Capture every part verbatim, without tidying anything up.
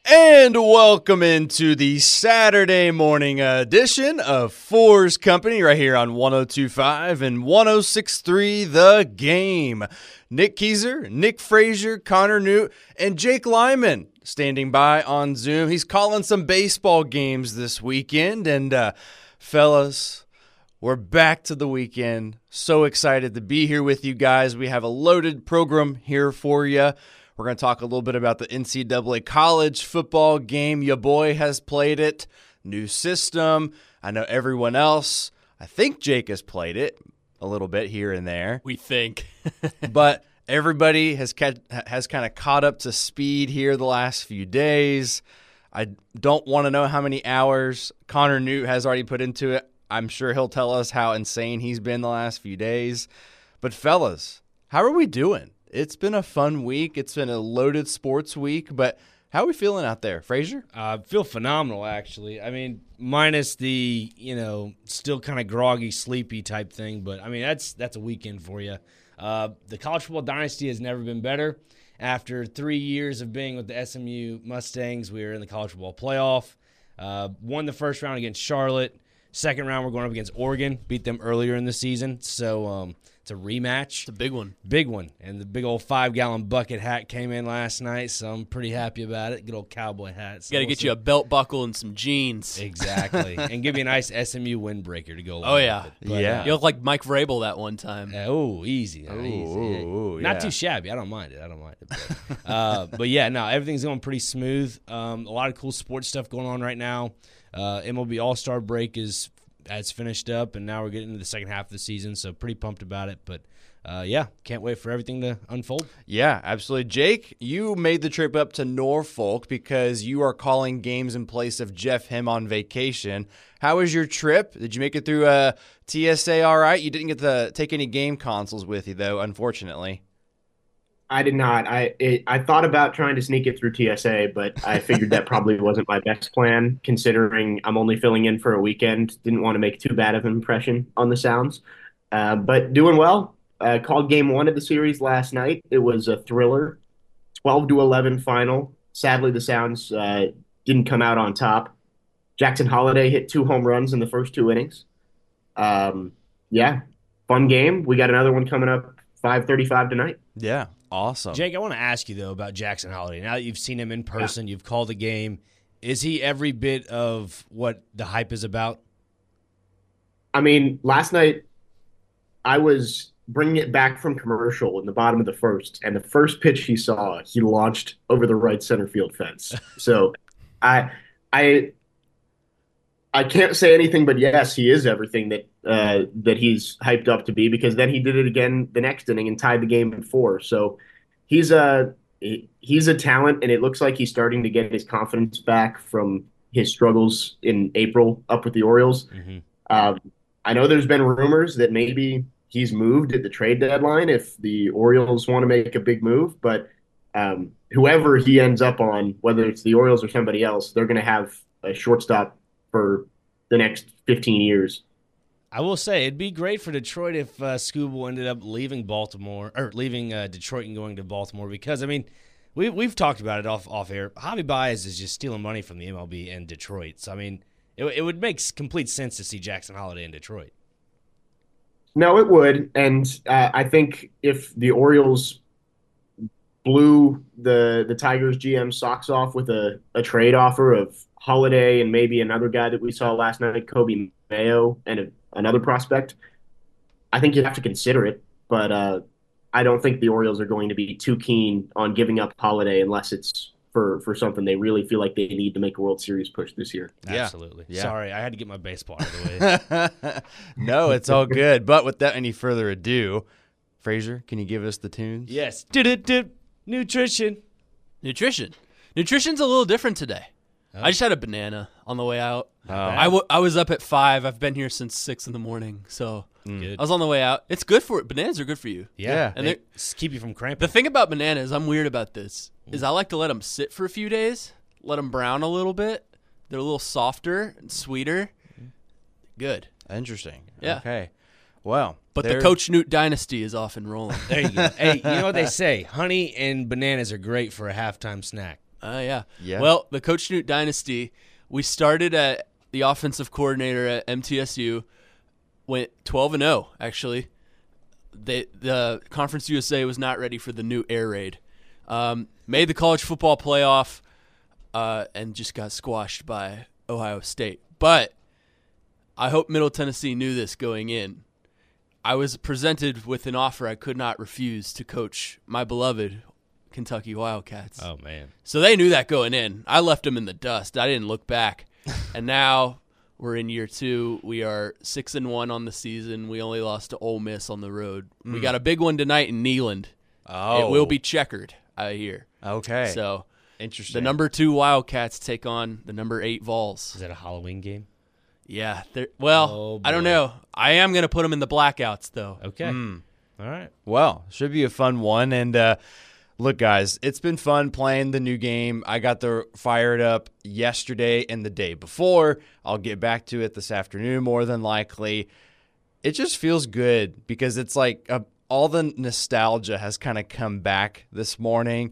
And welcome into the Saturday morning edition of Fours Company right here on one oh two point five and one oh six point three The Game. Nick Keyser, Nick Frazier, Connor Newt, and Jake Lyman standing by on Zoom. He's calling some baseball games this weekend. And uh, fellas, we're back to the weekend. So excited to be here with you guys. We have a loaded program here for you. We're going to talk a little bit about the N C double A college football game. Your boy has played it. New system. I know everyone else. I think Jake has played it a little bit here and there. We think. But everybody has ca- has kind of caught up to speed here the last few days. I don't want to know how many hours Connor Newt has already put into it. I'm sure he'll tell us how insane he's been the last few days. But fellas, how are we doing? It's been a fun week. It's been a loaded sports week, but how are we feeling out there? Frazier? I uh, feel phenomenal, actually. I mean, minus the, you know, still kind of groggy, sleepy type thing, but, I mean, that's that's a weekend for you. Uh, the college football dynasty has never been better. After three years of being with the S M U Mustangs, we were in the college football playoff. Uh, won the first round against Charlotte. Second round, we're going up against Oregon. Beat them earlier in the season, so um, it's a rematch. It's a big one. Big one. And the big old five-gallon bucket hat came in last night, so I'm pretty happy about it. Good old cowboy hat. So Got to we'll get see. you a belt buckle and some jeans. Exactly. And give me a nice S M U windbreaker to go along Oh, yeah. with it. But, Yeah. You look like Mike Vrabel that one time. uh, oh, easy. Uh, Ooh, easy. ooh, Not yeah. too shabby. I don't mind it. I don't mind it. But, uh, but yeah, no, everything's going pretty smooth. Um, a lot of cool sports stuff going on right now. Uh, M L B All-Star break is has finished up, and now we're getting into the second half of the season, so pretty pumped about it. But, uh, yeah, can't wait for everything to unfold. Yeah, absolutely. Jake, you made the trip up to Norfolk because you are calling games in place of Jeff Him on vacation. How was your trip? Did you make it through uh, T S A all right? You didn't get to take any game consoles with you, though, unfortunately. I did not. I it, I thought about trying to sneak it through T S A, but I figured that probably wasn't my best plan, considering I'm only filling in for a weekend. Didn't want to make too bad of an impression on the Sounds. Uh, but doing well. Uh, called game one of the series last night. It was a thriller, twelve to eleven final. Sadly, the Sounds uh, didn't come out on top. Jackson Holiday hit two home runs in the first two innings. Um, yeah, fun game. We got another one coming up five thirty-five tonight. Yeah, awesome. Jake, I want to ask you, though, about Jackson Holiday. Now that you've seen him in person, yeah. You've called the game, is he every bit of what the hype is about? I mean, last night I was bringing it back from commercial in the bottom of the first, and the first pitch he saw, he launched over the right center field fence. So I I I can't say anything but yes, he is everything that uh, that he's hyped up to be, because then he did it again the next inning and tied the game in four. So he's a he's a talent, and it looks like he's starting to get his confidence back from his struggles in April up with the Orioles. Mm-hmm. Um, I know there's been rumors that maybe he's moved at the trade deadline if the Orioles want to make a big move, but um, whoever he ends up on, whether it's the Orioles or somebody else, they're going to have a shortstop for the next fifteen years. I will say it'd be great for Detroit if uh, Skubal ended up leaving Baltimore or leaving uh, Detroit and going to Baltimore, because I mean, we we've talked about it off off air. Javi Baez is just stealing money from the M L B and Detroit, so I mean, it it would make complete sense to see Jackson Holiday in Detroit. No, it would, and uh, I think if the Orioles blew the the Tigers G M socks off with a, a trade offer of Holiday and maybe another guy that we saw last night, Kobe Mayo, and a, another prospect, I think you'd have to consider it. But uh, I don't think the Orioles are going to be too keen on giving up Holiday unless it's for, for something they really feel like they need to make a World Series push this year. Yeah. Absolutely. Yeah. Sorry, I had to get my baseball out of the way. No, it's all good. But without any further ado, Frazier, can you give us the tunes? Yes. Did-it-did. Nutrition. Nutrition. Nutrition's a little different today. Oh. I just had a banana on the way out. Oh. I, w- I was up at five. I've been here since six in the morning, so Good. I was on the way out. It's good for it. Bananas are good for you. Yeah, Yeah. and they keep you from cramping. The thing about bananas, I'm weird about this, is I like to let them sit for a few days, let them brown a little bit. They're a little softer and sweeter. Good. Interesting. Yeah. Okay. Well, But there- the Coach Newt dynasty is off and rolling. There you go. Hey, you know what they say? Honey and bananas are great for a halftime snack. Oh, yeah. Yeah. Well, the Coach Newt dynasty, we started at the offensive coordinator at M T S U, went twelve and oh, actually. They, the Conference U S A was not ready for the new air raid. Um, made the college football playoff uh, and just got squashed by Ohio State. But I hope Middle Tennessee knew this going in. I was presented with an offer I could not refuse to coach my beloved Kentucky Wildcats. Oh, man. So they knew that going in. I left them in the dust. I didn't look back. And now we're in year two. We are six and one on the season. We only lost to Ole Miss on the road. Mm. We got a big one tonight in Neyland. Oh. It will be checkered, I hear. Okay. So interesting. The number two Wildcats take on the number eight Vols. Is that a Halloween game? Yeah. Well, Oh, I don't boy. know. I am going to put them in the blackouts, though. Okay. Mm. All right. Well, should be a fun one. And uh, look, guys, it's been fun playing the new game. I got the fired up yesterday and the day before. I'll get back to it this afternoon more than likely. It just feels good because it's like a, all the nostalgia has kind of come back this morning.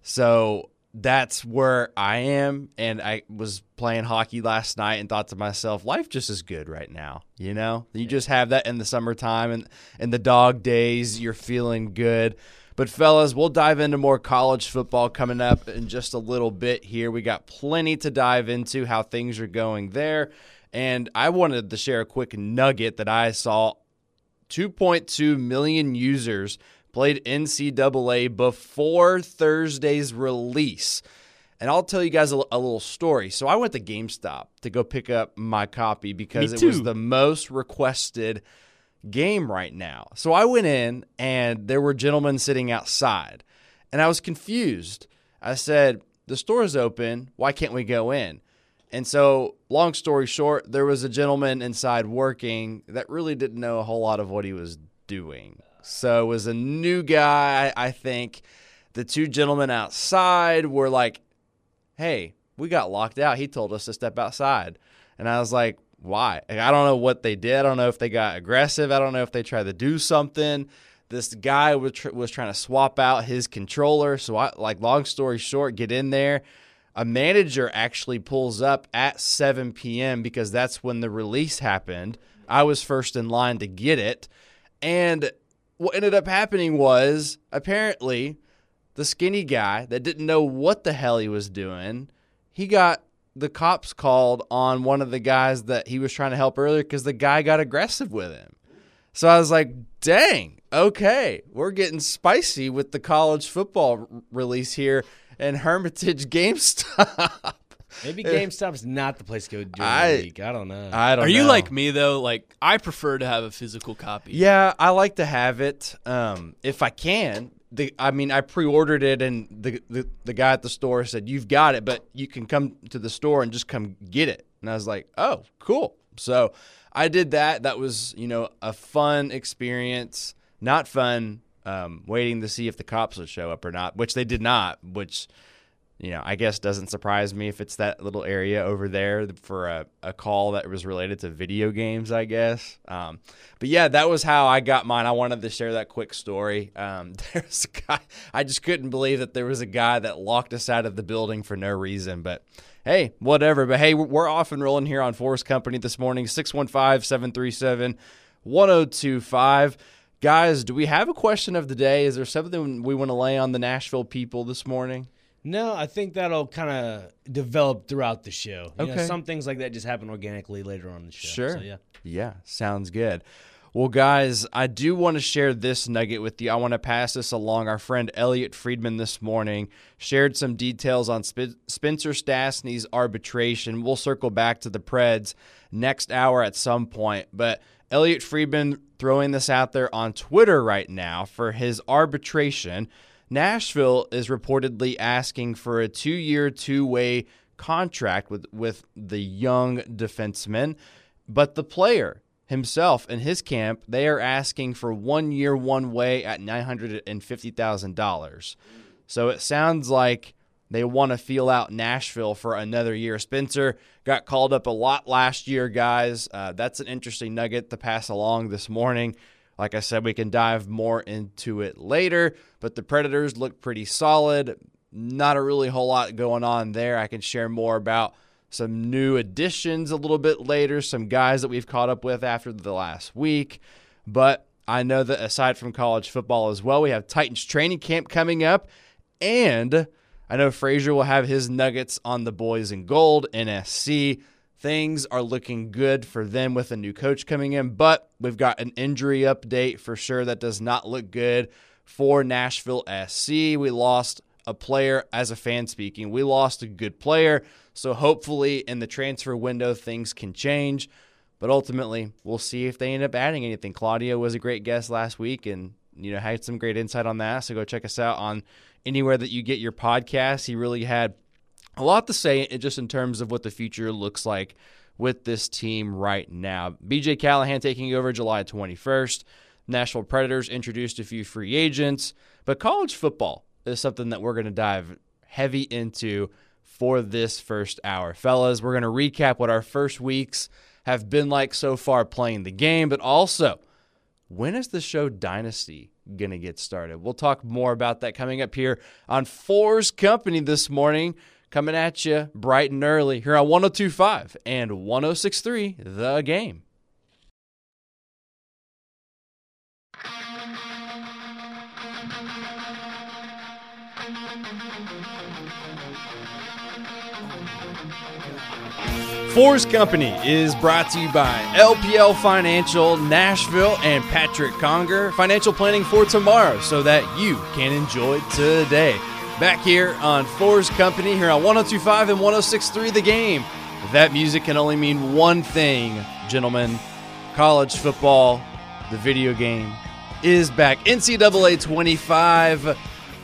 So that's where I am. And I was playing hockey last night and thought to myself, life just is good right now. You know, you just have that in the summertime and in the dog days, you're feeling good. But fellas, we'll dive into more college football coming up in just a little bit here. We got plenty to dive into how things are going there. And I wanted to share a quick nugget that I saw. two point two million users played N C double A before Thursday's release. And I'll tell you guys a, a little story. So I went to GameStop to go pick up my copy because Me it was too. the most requested game right now. So I went in and there were gentlemen sitting outside and I was confused. I said, the store is open. Why can't we go in? And so long story short, there was a gentleman inside working that really didn't know a whole lot of what he was doing. So it was a new guy, I think. The two gentlemen outside were like, hey, we got locked out. He told us to step outside. And I was like, why? Like, I don't know what they did. I don't know if they got aggressive. I don't know if they tried to do something. This guy was, tr- was trying to swap out his controller. So, I, like, long story short, get in there. A manager actually pulls up at seven p.m. because that's when the release happened. I was first in line to get it. And what ended up happening was apparently the skinny guy that didn't know what the hell he was doing, he got the cops called on one of the guys that he was trying to help earlier because the guy got aggressive with him. So I was like, dang, okay, we're getting spicy with the college football r- release here in Hermitage GameStop. Maybe GameStop's not the place to go during I- the week. I don't know. I don't Are you know. like me, though? Like, I prefer to have a physical copy. Yeah, I like to have it um, if I can. The, I mean, I pre-ordered it, and the, the the guy at the store said, you've got it, but you can come to the store and just come get it. And I was like, oh, cool. So I did that. That was, you know, a fun experience. Not fun um, waiting to see if the cops would show up or not, which they did not, which, you know, I guess doesn't surprise me if it's that little area over there for a, a call that was related to video games, I guess. Um, but, yeah, that was how I got mine. I wanted to share that quick story. Um, there's a guy, I just couldn't believe that there was a guy that locked us out of the building for no reason. But, hey, whatever. But, hey, we're off and rolling here on Forest Company this morning, six one five, seven three seven, one oh two five. Guys, do we have a question of the day? Is there something we want to lay on the Nashville people this morning? No, I think that'll kind of develop throughout the show. You know, Okay. some things like that just happen organically later on in the show. Sure. So, yeah. Yeah, sounds good. Well, guys, I do want to share this nugget with you. I want to pass this along. Our friend Elliot Friedman this morning shared some details on Sp- Spencer Stastny's arbitration. We'll circle back to the Preds next hour at some point. But Elliot Friedman throwing this out there on Twitter right now for his arbitration. Nashville is reportedly asking for a two-year, two-way contract with, with the young defenseman. But the player himself and his camp, they are asking for one year, one way at nine hundred fifty thousand dollars. So it sounds like they want to feel out Nashville for another year. Spencer got called up a lot last year, guys. Uh, that's an interesting nugget to pass along this morning. Like I said, we can dive more into it later, but the Predators look pretty solid. not a really whole lot going on there. I can share more about some new additions a little bit later, some guys that we've caught up with after the last week. But I know that aside from college football as well, we have Titans training camp coming up, and I know Frazier will have his nuggets on the boys in gold, N S C. Things are looking good for them with a new coach coming in, but we've got an injury update for sure that does not look good for Nashville S C. We lost a player, as a fan speaking. We lost a good player, so hopefully in the transfer window things can change, but ultimately we'll see if they end up adding anything. Claudio was a great guest last week and you know had some great insight on that, so go check us out on anywhere that you get your podcasts. He really had a lot to say just in terms of what the future looks like with this team right now. B J Callahan taking over July twenty-first. Nashville Predators introduced a few free agents, but college football is something that we're going to dive heavy into for this first hour. Fellas, we're going to recap what our first weeks have been like so far playing the game, but also when is the show Dynasty going to get started? We'll talk more about that coming up here on Fours Company this morning. Coming at you bright and early here on one oh two point five and one oh six point three The Game. Fours Company is brought to you by L P L Financial, Nashville, and Patrick Conger. Financial planning for tomorrow so that you can enjoy today. Back here on Fours Company, here on one oh two point five and one oh six point three The Game. That music can only mean one thing, gentlemen. College football, the video game, is back. N C double A twenty-five.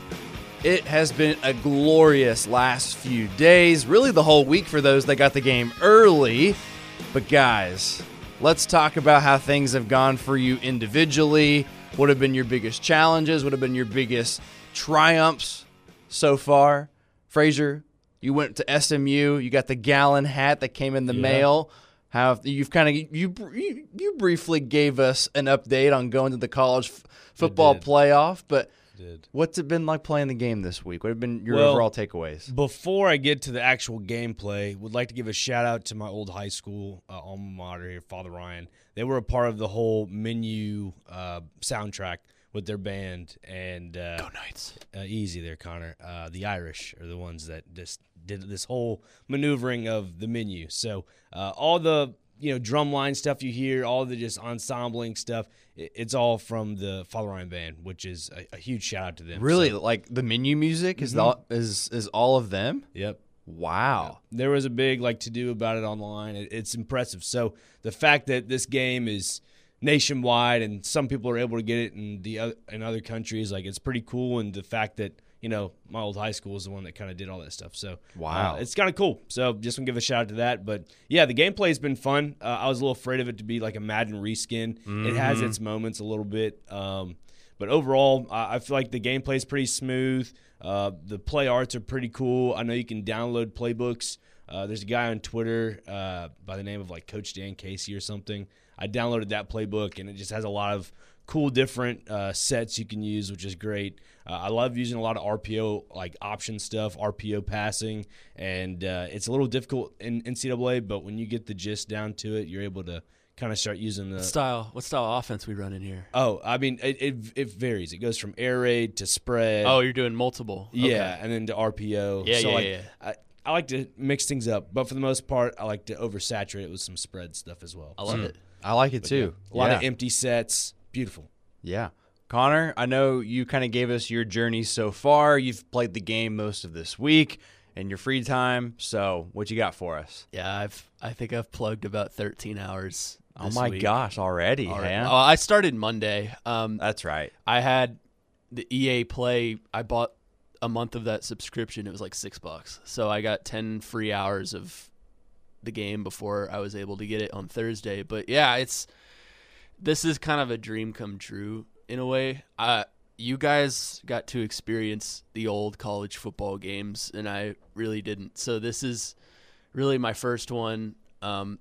It has been a glorious last few days, really the whole week for those that got the game early. But guys, let's talk about how things have gone for you individually. What have been your biggest challenges? What have been your biggest triumphs so far? Frazier, you went to S M U. You got the Gallon hat that came in the Yeah. mail. How you've kind of you, you you briefly gave us an update on going to the college f- football did. playoff, but Did. what's it been like playing the game this week? What have been your Well, overall takeaways? Before I get to the actual gameplay, would like to give a shout out to my old high school uh, alma mater here, Father Ryan. They were a part of the whole menu uh, soundtrack with their band, and uh, Go Knights. uh, easy there, Connor. Uh, the Irish are the ones that just did this whole maneuvering of the menu. So uh, all the you know drumline stuff you hear, all the just ensembling stuff, it, it's all from the Father Ryan band, which is a, a huge shout out to them. Really, So, like the menu music is Mhm. the, is is all of them? yep. Wow. There was a big like to do about it online. It, it's impressive. So the fact that this game is nationwide and some people are able to get it in the oth- in other countries, like it's pretty cool. And the fact that you know my old high school is the one that kind of did all that stuff. So Wow. uh, it's kind of cool. So just want to give a shout out to that. But yeah, the gameplay has been fun. Uh, I was a little afraid of it to be like a Madden reskin. It has its moments a little bit. Um, But overall, I I feel like the gameplay is pretty smooth. Uh, the play arts are pretty cool. I know you can download playbooks. Uh, there's a guy on Twitter uh, by the name of like Coach Dan Casey or something. I downloaded that playbook, and it just has a lot of cool different uh, sets you can use, which is great. Uh, I love using a lot of R P O, like option stuff, R P O passing, and uh, it's a little difficult in N C double A, but when you get the gist down to it, you're able to kind of start using the What style? What style of offense we run in here? Oh, I mean, it, it it varies. It goes from air raid to spread. Oh, you're doing multiple. yeah, Okay. and then to R P O. Yeah, so yeah, like, yeah. I, I like to mix things up, but for the most part, I like to oversaturate it with some spread stuff as well. I love Mm. it. I like it But too. yeah, a lot yeah. of empty sets. Beautiful. Yeah. Connor, I know you kind of gave us your journey so far. You've played the game most of this week in your free time. So, what you got for us? Yeah, I've I think I've plugged about thirteen hours. Oh this my week. gosh, already, Already. huh? Oh, I started Monday. Um, That's right. I had the E A Play. I bought a month of that subscription. It was like six bucks. So I got ten free hours of the game before I was able to get it on Thursday. But yeah, it's this is kind of a dream come true in a way. Uh, you guys got to experience the old college football games, and I really didn't. So this is really my first one. Um,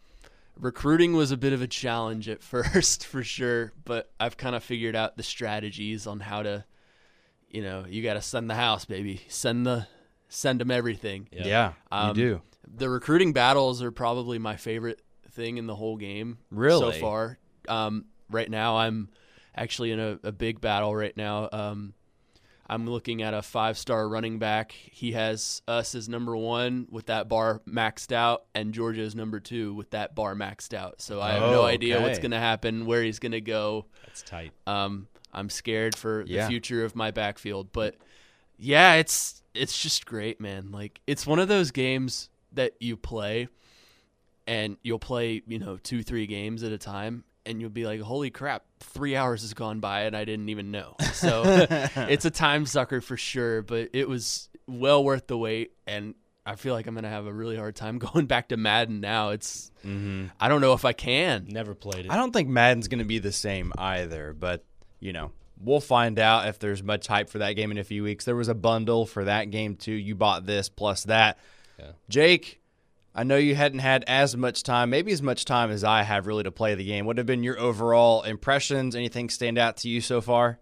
recruiting was a bit of a challenge at first, for sure, but I've kind of figured out the strategies on how to, you know, you got to send the house, baby. Send the send them everything. Yeah. Yeah, Um, you do. The recruiting battles are probably my favorite thing in the whole game Really? so far. Um, right now, I'm actually in a, a big battle right now. Um, I'm looking at a five-star running back. He has us as number one with that bar maxed out, and Georgia is number two with that bar maxed out. So I have Oh, no idea what's okay. going to happen, where he's going to go. That's tight. Um, I'm scared for Yeah. the future of my backfield, but yeah, it's it's just great, man. Like, it's one of those games that you play, and you'll play, you know, two, three games at a time, and you'll be like, holy crap, three hours has gone by and I didn't even know. So it's a time sucker for sure, but it was well worth the wait, and I feel like I'm going to have a really hard time going back to Madden now. It's Mm-hmm. I don't know if I can. Never played it. I don't think Madden's going to be the same either, but, you know, we'll find out if there's much hype for that game in a few weeks. There was a bundle for that game, too. You bought this plus that. Yeah. Jake, I know you hadn't had as much time, maybe as much time as I have really to play the game. What have been your overall impressions? Anything stand out to you so far?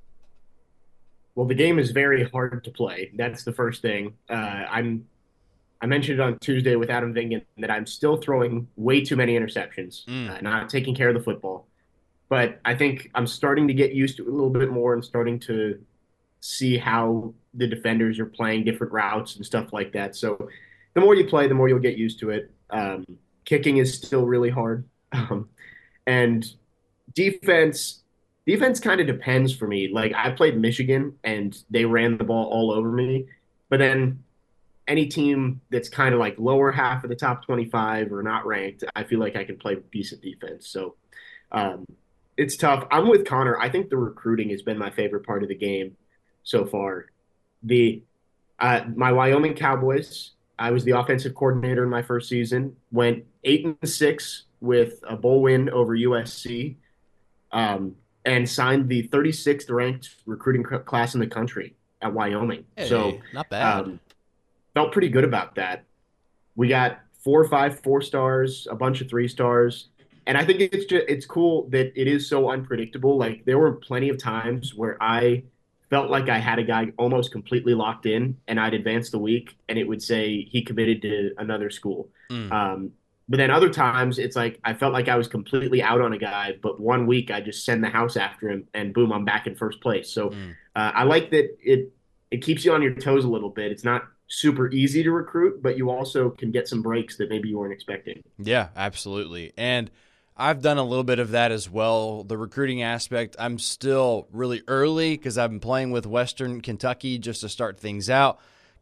Well, the game is very hard to play. That's the first thing. Uh, I'm. I mentioned it on Tuesday with Adam Vingan that I'm still throwing way too many interceptions, Mm. uh, not taking care of the football. But I think I'm starting to get used to it a little bit more and starting to see how the defenders are playing different routes and stuff like that. So the more you play, the more you'll get used to it. Um, kicking is still really hard. Um, and defense, defense kind of depends for me. Like, I played Michigan and they ran the ball all over me. But then any team that's kind of like lower half of the top twenty-five or not ranked, I feel like I can play decent defense. So um, it's tough. I'm with Connor. I think the recruiting has been my favorite part of the game so far. The uh, my Wyoming Cowboys, I was the offensive coordinator in my first season, went eight and six with a bowl win over U S C, um, and signed the thirty-sixth ranked recruiting class in the country at Wyoming. Hey, so not bad. um, felt pretty good about that. We got four or five four stars, a bunch of three stars, and I think it's just it's cool that it is so unpredictable. Like, there were plenty of times where I felt like I had a guy almost completely locked in, and I'd advance the week, and it would say he committed to another school. Mm. Um, but then other times, it's like I felt like I was completely out on a guy, but one week I just send the house after him, and boom, I'm back in first place. So Mm. uh, I like that it it keeps you on your toes a little bit. It's not super easy to recruit, but you also can get some breaks that maybe you weren't expecting. Yeah, absolutely. And I've done a little bit of that as well. The recruiting aspect, I'm still really early because I've been playing with Western Kentucky just to start things out.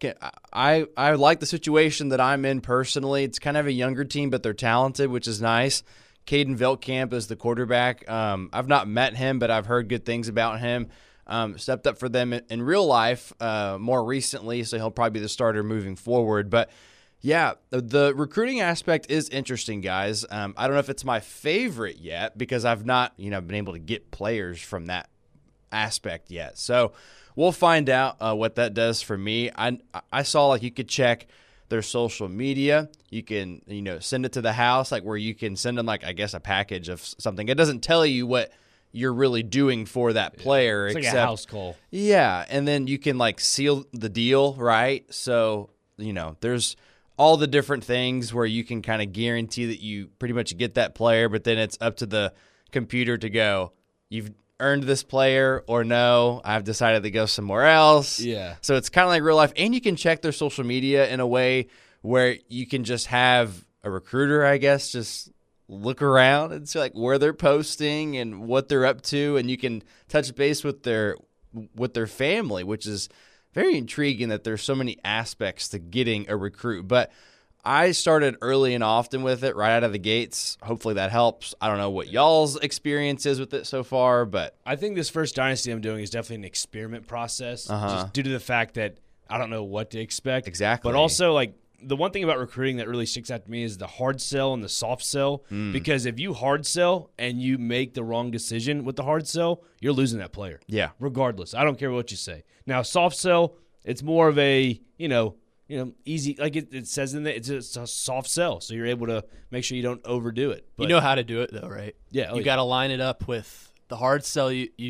I, I like the situation that I'm in personally. It's kind of a younger team, but they're talented, which is nice. Caden Veltkamp is the quarterback. Um, I've not met him, but I've heard good things about him. Um, stepped up for them in, in real life uh, more recently, so he'll probably be the starter moving forward. But yeah, the, the recruiting aspect is interesting, guys. Um, I don't know if it's my favorite yet because I've not, you know, been able to get players from that aspect yet. So we'll find out uh, what that does for me. I I saw like you could check their social media. You can, you know, send it to the house, like where you can send them like I guess a package of something. It doesn't tell you what you're really doing for that player. It's except, like a house call. Yeah, and then you can like seal the deal, right? So, you know, there's all the different things where you can kind of guarantee that you pretty much get that player, but then it's up to the computer to go, you've earned this player or no, I've decided to go somewhere else. Yeah. So it's kind of like real life. And you can check their social media in a way where you can just have a recruiter, I guess, just look around and see like where they're posting and what they're up to, and you can touch base with their with their family, which is very intriguing that there's so many aspects to getting a recruit. But I started early and often with it right out of the gates. Hopefully that helps. I don't know what y'all's experience is with it so far, but I think this first dynasty I'm doing is definitely an experiment process, Uh-huh. just due to the fact that I don't know what to expect. Exactly. But also, like, the one thing about recruiting that really sticks out to me is the hard sell and the soft sell. Mm. Because if you hard sell and you make the wrong decision with the hard sell, you're losing that player. yeah. Regardless. I don't care what you say. Now, soft sell, it's more of a, you know, you know, easy, like it, it says in there, it's a, it's a soft sell. So you're able to make sure you don't overdo it. But you know how to do it, though, right? yeah, oh, You yeah. got to line it up with the hard sell. You, you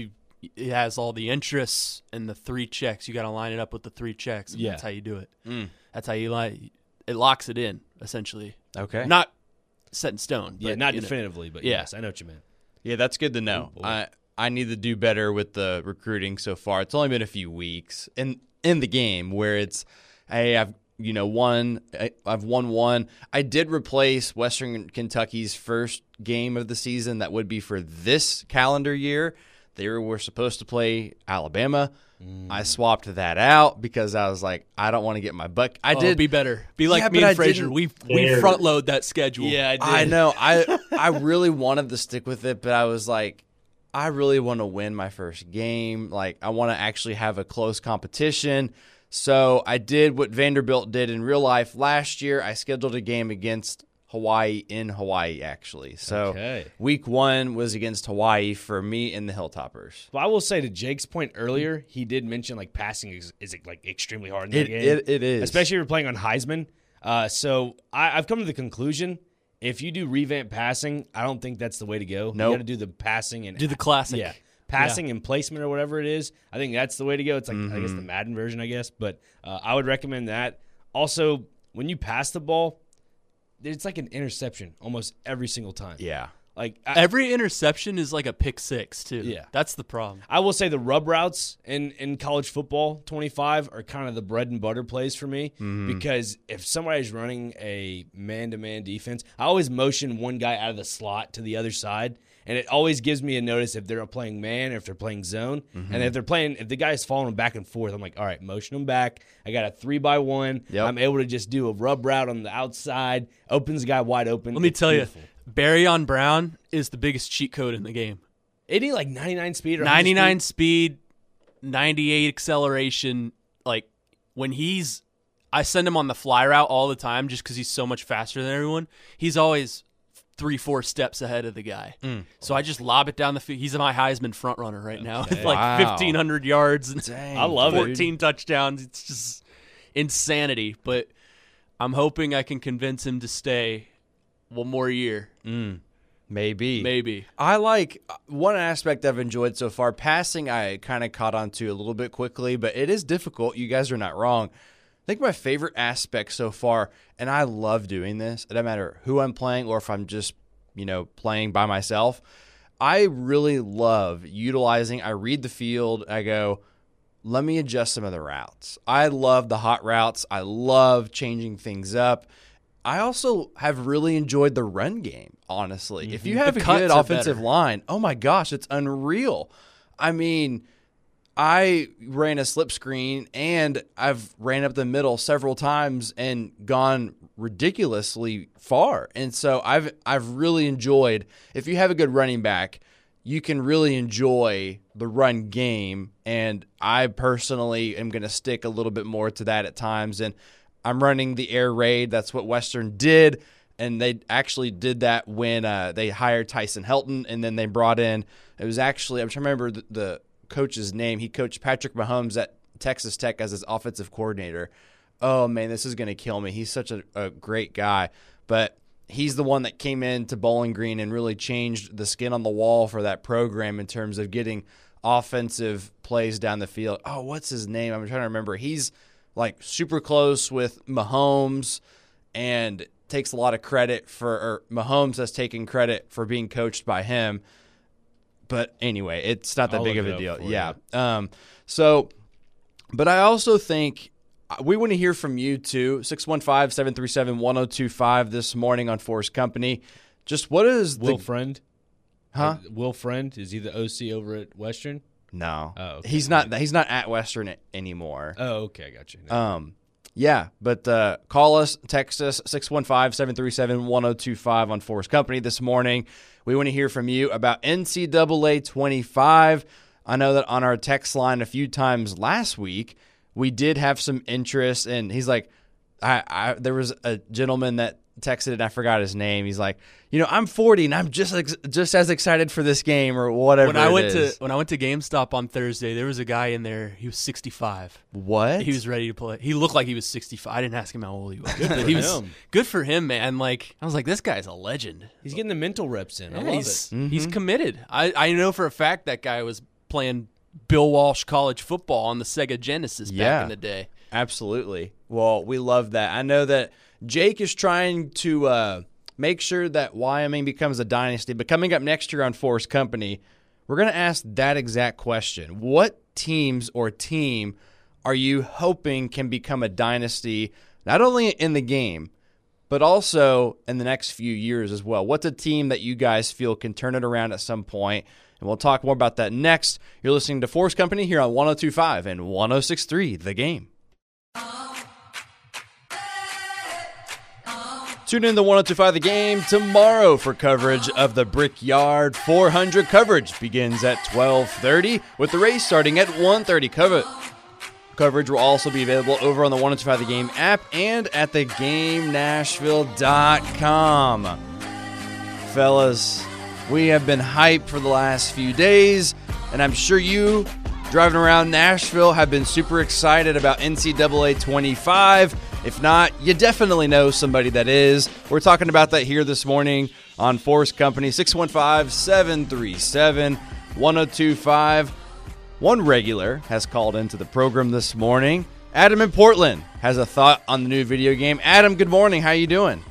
it has all the interests and the three checks. You got to line it up with the three checks. And Yeah. That's how you do it. Mm. That's how you line it. Locks it in, essentially. Okay. Not set in stone. Yeah, but, not you know. definitively, but Yeah. yes, I know what you meant. Yeah, that's good to know. Oh, boy. I I need to do better with the recruiting so far. It's only been a few weeks in in the game where it's, hey, I've you know won, I- I've won one. I did replace Western Kentucky's first game of the season. That would be for this calendar year. They were supposed to play Alabama. Mm. I swapped that out because I was like, I don't want to get my butt. I Oh, did be better. Be like Yeah, me but I and Frazier. didn't- We we There. front load that schedule. Yeah, I did. I know. I I really wanted to stick with it, but I was like, I really want to win my first game. Like, I want to actually have a close competition. So I did what Vanderbilt did in real life last year. I scheduled a game against Hawaii in Hawaii, actually. So Okay. week one was against Hawaii for me and the Hilltoppers. But I will say to Jake's point earlier, he did mention like passing is, is like extremely hard in the It, game. it, it is. Especially if you're playing on Heisman. Uh, so I, I've come to the conclusion if you do revamp passing, I don't think that's the way to go. Nope. You got to do the passing and Do the classic. Yeah, passing and placement or whatever it is. I think that's the way to go. It's like I guess the Madden version, I guess. But uh, I would recommend that. Also, when you pass the ball, it's like an interception almost every single time. Yeah. Like I, Every interception is like a pick six too. Yeah. That's the problem. I will say the rub routes in, in college football twenty-five are kind of the bread and butter plays for me because if somebody's running a man-to-man defense, I always motion one guy out of the slot to the other side, and it always gives me a notice if they're playing man or if they're playing zone. And if they're playing, if the guy's following back and forth, I'm like, all right, motion them back. I got a three by one. Yep. I'm able to just do a rub route on the outside, opens the guy wide open. Let me It's tell beautiful. you, Barry on Brown is the biggest cheat code in the game. Isn't he like ninety-nine speed or one hundred ninety-nine speed? speed, ninety-eight acceleration. Like when he's, I send him on the fly route all the time just because he's so much faster than everyone. He's always three, four steps ahead of the guy. So I just lob it down the field. He's my Heisman front runner right now with like Wow. fifteen hundred yards and Dang, I love it. fourteen touchdowns. It's just insanity. But I'm hoping I can convince him to stay one more year, Maybe. maybe. I like one aspect I've enjoyed so far. Passing, I kind of caught on to a little bit quickly, but it is difficult. You guys are not wrong. I think my favorite aspect so far, and I love doing this, it doesn't matter who I'm playing or if I'm just, you know, playing by myself. I really love utilizing, I read the field, I go, let me adjust some of the routes. I love the hot routes. I love changing things up. I also have really enjoyed the run game, honestly. If you have The a cuts good are offensive better. line, oh my gosh, it's unreal. I mean, I ran a slip screen and I've ran up the middle several times and gone ridiculously far. And so I've I've really enjoyed, if you have a good running back, you can really enjoy the run game. And I personally am going to stick a little bit more to that at times. And I'm running the air raid. That's what Western did. And they actually did that when uh, they hired Tyson Helton. And then they brought in, it was actually, I'm trying to remember the, the coach's name. He coached Patrick Mahomes at Texas Tech as his offensive coordinator. Oh, man, this is going to kill me. He's such a, a great guy. But he's the one that came into Bowling Green and really changed the skin on the wall for that program in terms of getting offensive plays down the field. Oh, what's his name? I'm trying to remember. He's like super close with Mahomes and takes a lot of credit for, or Mahomes has taken credit for being coached by him. But anyway, it's not that I'll big look of it a up deal. for Yeah. Um, so, but I also think we want to hear from you too. six one five, seven three seven, one oh two five this morning on Force Company. Just what is Will the Friend? huh? Uh, Will Friend, is he the O C over at Western? No. Oh, okay. He's not he's not at Western a- anymore. Oh, okay, I got you. No. Um, yeah, but uh, call us, text us, six one five, seven three seven, one oh two five on Force Company this morning. We want to hear from you about N C double A twenty-five. I know that on our text line a few times last week, we did have some interest, and he's like, I, I there was a gentleman that texted, and I forgot his name. He's like, you know, I'm forty, and I'm just ex- just as excited for this game or whatever. When I it went is. to when I went to GameStop on Thursday, there was a guy in there. He was sixty-five. what He was ready to play. He looked like he was sixty-five. I didn't ask him how old he was. But he was him. good for him, man. Like I was like, this guy's a legend. He's getting the mental reps in. I Yeah, love he's it. he's committed. I I know for a fact that guy was playing Bill Walsh college football on the Sega Genesis back Yeah. in the day. Absolutely. Well, we love that. I know that Jake is trying to uh, make sure that Wyoming becomes a dynasty, but coming up next year on Forest Company, we're going to ask that exact question. What teams or team are you hoping can become a dynasty, not only in the game, but also in the next few years as well? What's a team that you guys feel can turn it around at some point? And we'll talk more about that next. You're listening to Forest Company here on one oh two point five and one oh six point three The Game. Tune in to one oh two point five The Game tomorrow for coverage of the Brickyard four hundred. Coverage begins at twelve thirty with the race starting at one thirty. Cover- coverage will also be available over on the one oh two point five The Game app and at the game nashville dot com. Fellas, we have been hyped for the last few days, and I'm sure you driving around Nashville have been super excited about N C double A twenty-five. If not, you definitely know somebody that is. We're talking about that here this morning on Forest Company, six one five, seven three seven, one oh two five. One regular has called into the program this morning. Adam in Portland has a thought on the new video game. Adam, good morning. How you doing?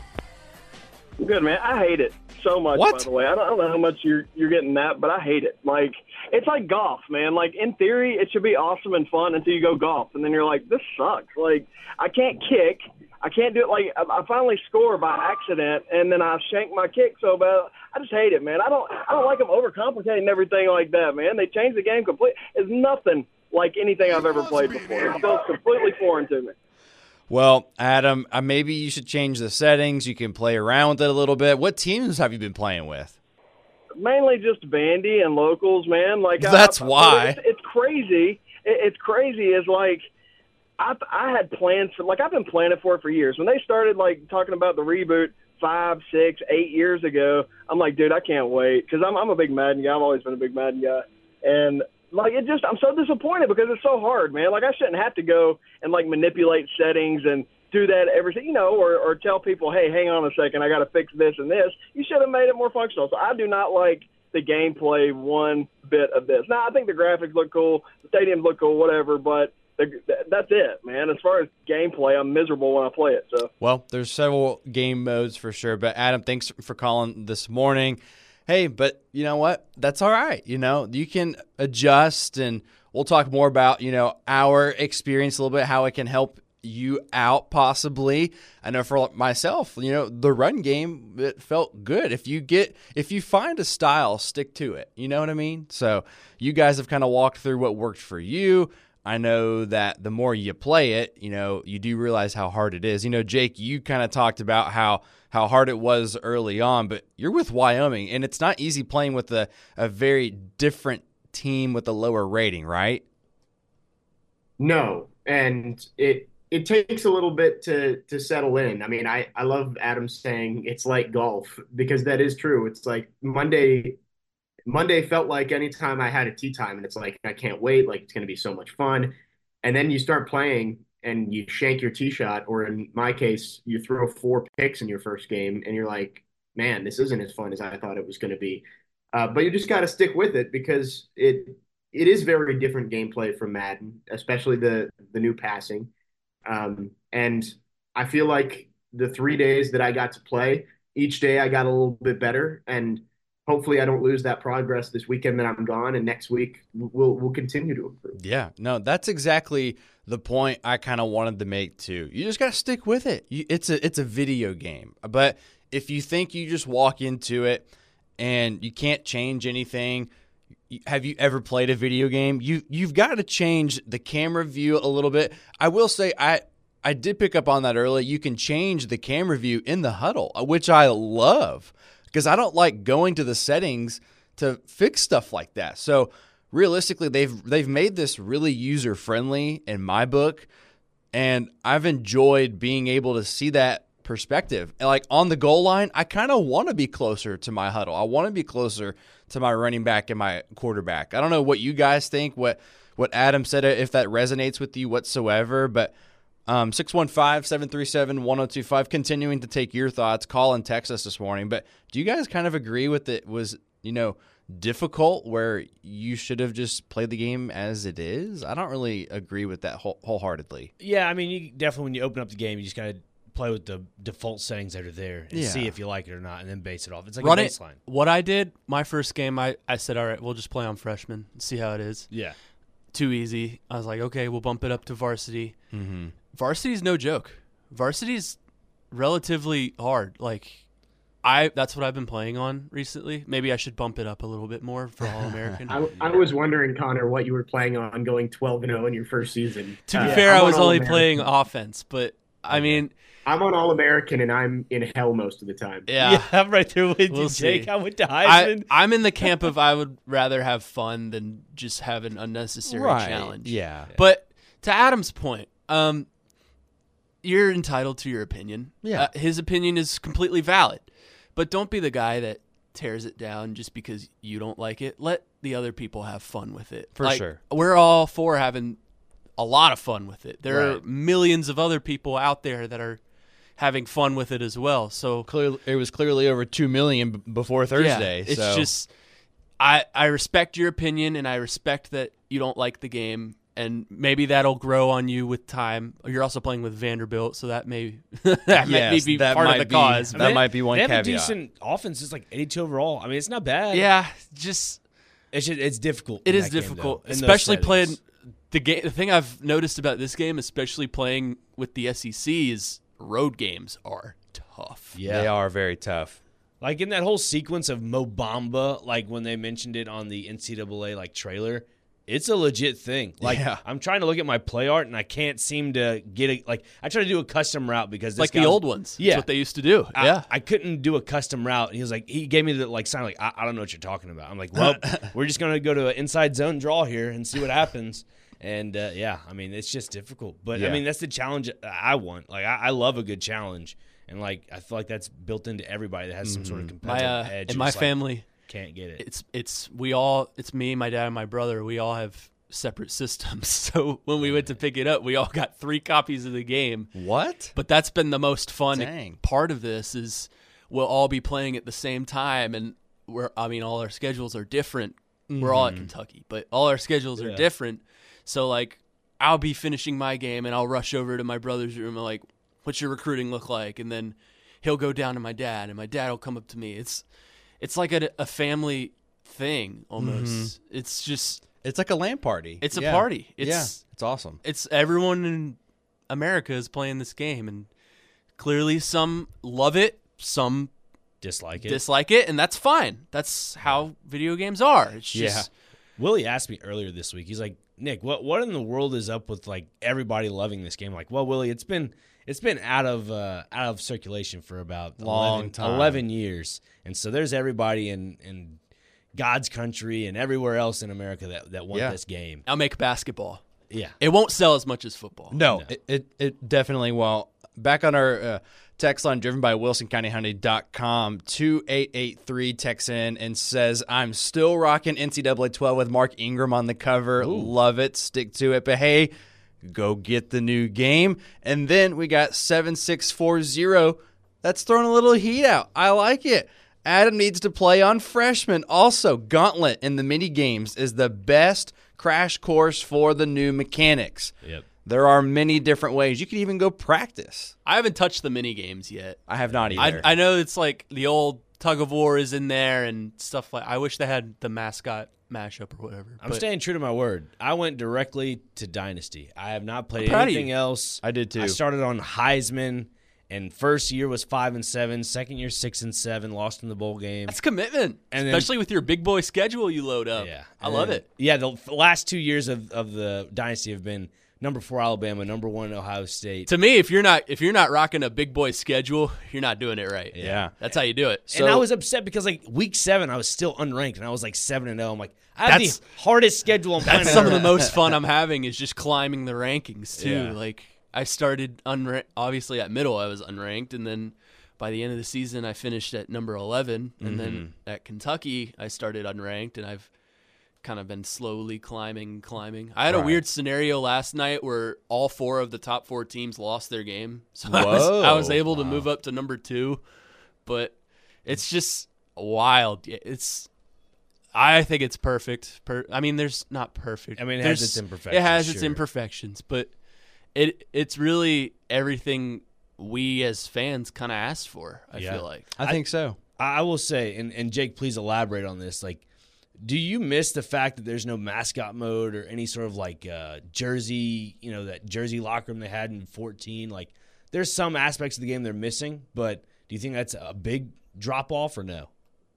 Good, man. I hate it so much, What? by the way. I don't, I don't know how much you're you're getting that, but I hate it. Like, it's like golf, man. Like, in theory, it should be awesome and fun until you go golf, and then you're like, this sucks. Like, I can't kick. I can't do it. Like, I I finally score by accident, and then I shank my kick so bad. I just hate it, man. I don't I don't like them overcomplicating everything like that, man. They changed the game completely. It's nothing like anything I've ever played before. It feels completely foreign to me. Well, Adam, uh, maybe you should change the settings. You can play around with it a little bit. What teams have you been playing with? Mainly just bandy and locals, man. Like That's I, why. It's, it's crazy. It, it's crazy. Is like I I had plans for like I've been planning for it for years. When they started like talking about the reboot five, six, eight years ago, I'm like, dude, I can't wait because I'm I'm a big Madden guy. I've always been a big Madden guy, and like it just I'm so disappointed because it's so hard, man. Like I shouldn't have to go and like manipulate settings and do that every, you know, or, or tell people, hey, hang on a second, I got to fix this and this. You should have made it more functional. So I do not like the gameplay one bit of this. Now, I think the graphics look cool, the stadiums look cool, whatever, but the, that's it, man. As far as gameplay, I'm miserable when I play it. So Well, there's several game modes for sure. But, Adam, thanks for calling this morning. Hey, but you know what? That's all right. You know, you can adjust, and we'll talk more about, you know, our experience a little bit, how it can help you out possibly. I know for myself, you know, the run game, it felt good. If you get, if you find a style, stick to it. You know what I mean? So you guys have kind of walked through what worked for you. I know that the more you play it, you know, you do realize how hard it is. You know, Jake, you kind of talked about how, how hard it was early on, but you're with Wyoming, and it's not easy playing with a, a very different team with a lower rating, right? No, and it it takes a little bit to to settle in. I mean, I I love Adam saying it's like golf because that is true. It's like Monday Monday felt like anytime I had a tee time, and it's like I can't wait, like it's going to be so much fun. And then you start playing and you shank your tee shot, or in my case, you throw four picks in your first game and you're like, man, this isn't as fun as I thought it was going to be. Uh, but you just got to stick with it because it it is very different gameplay from Madden, especially the the new passing. Um, and I feel like the three days that I got to play, each day I got a little bit better, and hopefully I don't lose that progress this weekend that I'm gone, and next week we'll we'll continue to improve. Yeah, no, that's exactly the point I kind of wanted to make too. You just got to stick with it. You, it's a it's a video game, but if you think you just walk into it and you can't change anything, have you ever played a video game? You you've got to change the camera view a little bit. I will say I I did pick up on that early. You can change the camera view in the huddle, which I love because I don't like going to the settings to fix stuff like that. So realistically, they've they've made this really user friendly in my book, and I've enjoyed being able to see that perspective. And like on the goal line, I kind of want to be closer to my huddle. I want to be closer to my running back and my quarterback. I don't know what you guys think, what what Adam said, if that resonates with you whatsoever, but um, six one five, seven three seven, one oh two five, continuing to take your thoughts. Call and text us this morning. But do you guys kind of agree with it was, you know, difficult where you should have just played the game as it is? I don't really agree with that whole- wholeheartedly. Yeah, I mean, you definitely, when you open up the game, you just got to play with the default settings that are there and Yeah. see if you like it or not, and then base it off. It's like Run a it. baseline. What I did, my first game, I, I said, all right, we'll just play on freshman and see how it is. Yeah. Too easy. I was like, okay, we'll bump it up to varsity. Mm-hmm. Varsity's no joke. Varsity's relatively hard. Like, I that's what I've been playing on recently. Maybe I should bump it up a little bit more for All American. I, I was wondering, Connor, what you were playing on going twelve and oh in your first season. to be Uh, fair, I'm I on was only All-American. playing offense, but I mean, I'm on All American, and I'm in hell most of the time. yeah. I'm right there with We'll you, Jake. see. I went to I, Heisman. I'm in the camp of I would rather have fun than just have an unnecessary challenge. Yeah. But to Adam's point, um, you're entitled to your opinion. Yeah. Uh, his opinion is completely valid. But don't be the guy that tears it down just because you don't like it. Let the other people have fun with it. For Like, sure. We're all for having a lot of fun with it. There are Right. millions of other people out there that are having fun with it as well. So Clearly, it was clearly over two million b- before Thursday. yeah, it's so. just I I respect your opinion and I respect that you don't like the game. And maybe that'll grow on you with time. You're also playing with Vanderbilt, so that may that Yes, may be that part might of the be- cause. that They- might be one They have a caveat. decent offense. It's like eighty-two overall. I mean, it's not bad. Yeah, just It's just, it's difficult. it in is that game, difficult, though, in those especially playing settings. the game. The thing I've noticed about this game, especially playing with the S E C, is road games are tough. Yeah. They are very tough. Like in that whole sequence of Mo Bamba, like when they mentioned it on the N C double A like trailer, it's a legit thing. Like Yeah. I'm trying to look at my play art and I can't seem to get it. Like I try to do a custom route because this Like guy the was- old ones. Yeah. That's what they used to do. I, yeah. I couldn't do a custom route. And he was like, he gave me the like sign, like, I, I don't know what you're talking about. I'm like, well, we're just going to go to an inside zone draw here and see what happens. And uh, yeah, I mean, it's just difficult. But Yeah. I mean, that's the challenge I want. Like, I, I love a good challenge. And like, I feel like that's built into everybody that has some sort of my competitive uh, edge. in You're my just like, family, can't get it. it's it's we all it's me, my dad, and my brother. We all have separate systems. So when we went to pick it up, we all got three copies of the game. What? But that's been the most fun Dang. part of this is we'll all be playing at the same time, and we're I mean all our schedules are different. We're all at Kentucky, but all our schedules are Yeah. different. So like I'll be finishing my game and I'll rush over to my brother's room and like, what's your recruiting look like? And then he'll go down to my dad and my dad will come up to me. It's it's like a, a family thing almost. It's just It's like a LAN party. it's a Yeah. party. It's yeah, it's awesome. it's everyone in America is playing this game, and clearly some love it, some Dislike it. dislike it, and that's fine. That's how video games are. It's just Willie asked me earlier this week. He's like, Nick, what what in the world is up with like everybody loving this game? I'm like, well, Willie, it's been it's been out of uh, out of circulation for about Long eleven, time. eleven years, and so there's everybody in in God's country and everywhere else in America that that want Yeah. this game. I'll make basketball. Yeah, It won't sell as much as football. No, No. It, it it definitely won't. Back on our uh, text line driven by wilson county hyundai dot com, two eight eight three texts in and says, I'm still rocking N C double A twelve with Mark Ingram on the cover. Love it. Stick to it. But hey, go get the new game. And then we got seven six four zero. That's throwing a little heat out. I like it. Adam needs to play on freshman. Also, Gauntlet in the mini games is the best crash course for the new mechanics. yep. There are many different ways. You can even go practice. I haven't touched the mini games yet. I have not I, either. I know it's like the old tug of war is in there and stuff like. I wish they had the mascot mashup or whatever. I'm but staying true to my word. I went directly to Dynasty. I have not played I'm proud of anything you. else. I did too. I started on Heisman, and first year was five and seven. Second year six and seven. Lost in the bowl game. That's commitment, And then- especially with your big boy schedule you load up. Yeah, I And love then- it. Yeah, the f- last two years of, of the Dynasty have been number four Alabama, number one Ohio State. To me, if you're not if you're not rocking a big boy schedule, you're not doing it right. Yeah. That's how you do it. and I was upset because like week seven, I was still unranked, and I was like seven and zero. I'm like, I have That's- the hardest schedule on planet That's some of the Earth. most fun I'm having is just climbing the rankings too. Yeah. Like I started unranked. Obviously, at middle I was unranked, and then by the end of the season, I finished at number eleven. And then at Kentucky, I started unranked, and I've kind of been slowly climbing, climbing. I had a Right. weird scenario last night where all four of the top four teams lost their game, so I was, I was Whoa. able to move up to number two. But it's just wild. It's I think it's perfect. Per, I mean, there's not perfect. I mean, it There's- has its imperfections. It has its sure. imperfections, but it it's really everything we as fans kind of asked for. I Yeah. feel like. I think so. I I will say, and, and Jake, please elaborate on this. Like, do you miss the fact that there's no mascot mode or any sort of like uh, jersey, you know, that jersey locker room they had in fourteen? Like, there's some aspects of the game they're missing, but do you think that's a big drop off or no?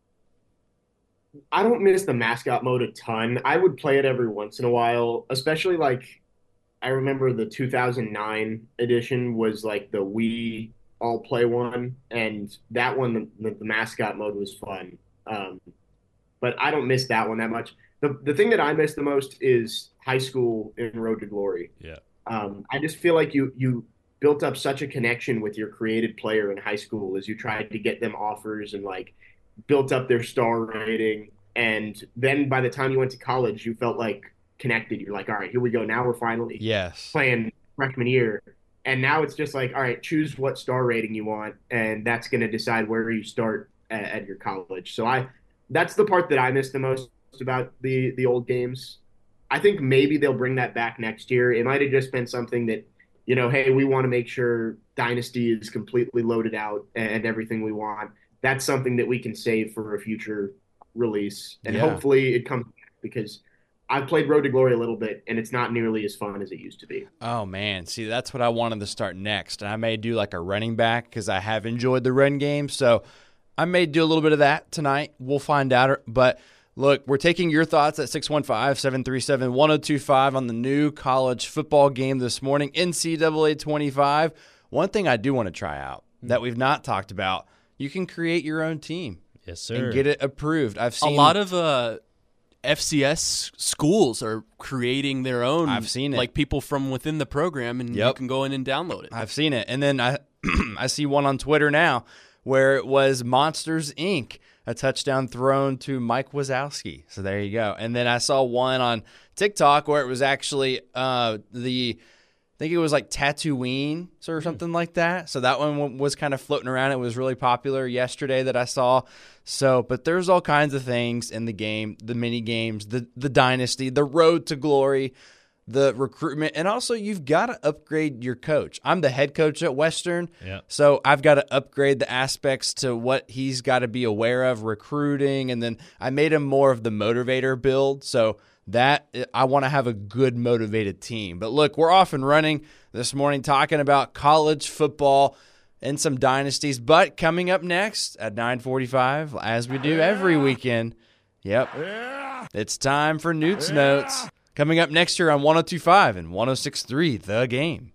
I don't miss the mascot mode a ton. I would play it every once in a while, especially like I remember the two thousand nine edition was like the Wii all play one, and that one the, the mascot mode was fun. Um, but I don't miss that one that much. The the thing that I miss the most is high school in Road to Glory. Yeah. Um, I just feel like you you built up such a connection with your created player in high school as you tried to get them offers and like built up their star rating. And then by the time you went to college, you felt like connected. You're like, all right, here we go. Now we're finally Yes. playing freshman year. And now it's just like, all right, choose what star rating you want, and that's going to decide where you start at, at your college. So I, that's the part that I miss the most about the the old games. I think maybe they'll bring that back next year. It might have just been something that, you know, hey, we want to make sure Dynasty is completely loaded out and everything we want. That's something that we can save for a future release, and Yeah. hopefully it comes back, because I've played Road to Glory a little bit, and it's not nearly as fun as it used to be. Oh, man. See, that's what I wanted to start next. And I may do like a running back because I have enjoyed the run game. So I may do a little bit of that tonight. We'll find out. But look, we're taking your thoughts at six one five, seven three seven, one oh two five on the new college football game this morning, N C double A twenty-five. One thing I do want to try out that we've not talked about, you can create your own team Yes, sir. and get it approved. I've A seen lot of uh, F C S schools are creating their own. I've seen it. Like people from within the program, and you Yep. can go in and download it. I've seen it. And then I I see one on Twitter now where it was Monsters, Incorporated, a touchdown thrown to Mike Wazowski. So there you go. And then I saw one on TikTok where it was actually uh, the, I think it was like Tatooine or something like that. So that one was kind of floating around. It was really popular yesterday that I saw. So, but there's all kinds of things in the game, the mini games, the, the dynasty, the road to glory, the recruitment, and also you've got to upgrade your coach. I'm the head coach at Western, Yeah. so I've got to upgrade the aspects to what he's got to be aware of, recruiting, and then I made him more of the motivator build, so that I want to have a good motivated team. But look, we're off and running this morning talking about college football and some dynasties, but coming up next at nine forty-five, as we do every weekend, yep, it's time for Newt's Notes. Coming up next year on one oh two five and one oh six three The Game.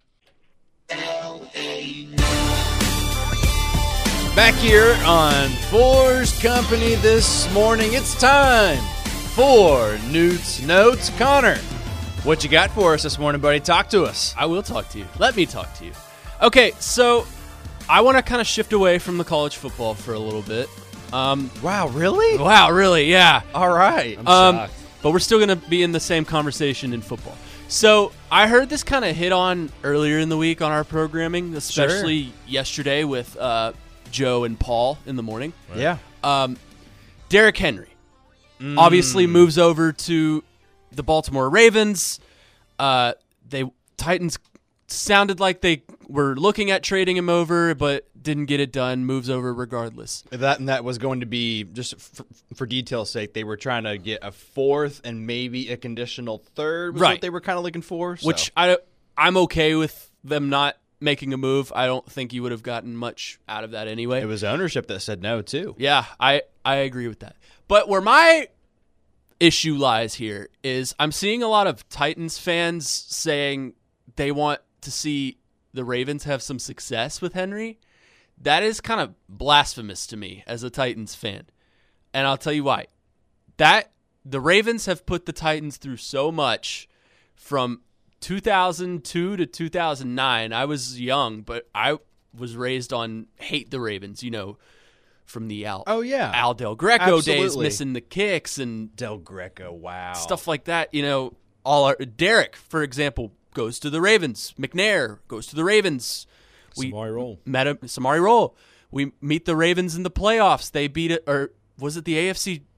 Back here on Fours Company this morning, it's time for Newt's Notes. Connor, what you got for us this morning, buddy? Talk to us. I will talk to you. Let me talk to you. Okay, so I want to kind of shift away from the college football for a little bit. Um, Wow, really? wow, really? Yeah. All right. I'm Um, shocked. but we're still going to be in the same conversation in football. So I heard this kind of hit on earlier in the week on our programming, especially yesterday with uh, Joe and Paul in the morning. Yeah. Um, Derrick Henry Mm. obviously moves over to the Baltimore Ravens. Uh, they Titans sounded like they were looking at trading him over, but didn't get it done. Moves over regardless. That and that was going to be, just for, for detail's sake, they were trying to get a fourth and maybe a conditional third was Right. what they were kind of looking for. So. Which I, I'm okay with them not making a move. I don't think you would have gotten much out of that anyway. it was ownership that said no, too. Yeah, I, I agree with that. But where my issue lies here is I'm seeing a lot of Titans fans saying they want to see the Ravens have some success with Henry. That is kind of blasphemous to me as a Titans fan. And I'll tell you why. That the Ravens have put the Titans through so much from two thousand two to two thousand nine. I was young, but I was raised on hate the Ravens, you know, from the Al, Oh, yeah. Al Del Greco days, Absolutely. missing the kicks and Del Greco, wow. stuff like that. You know, all our Derek, for example, goes to the Ravens. McNair goes to the Ravens. We Samari roll. met a, Samari Roll. We meet the Ravens in the playoffs. They beat it, or was it the A F C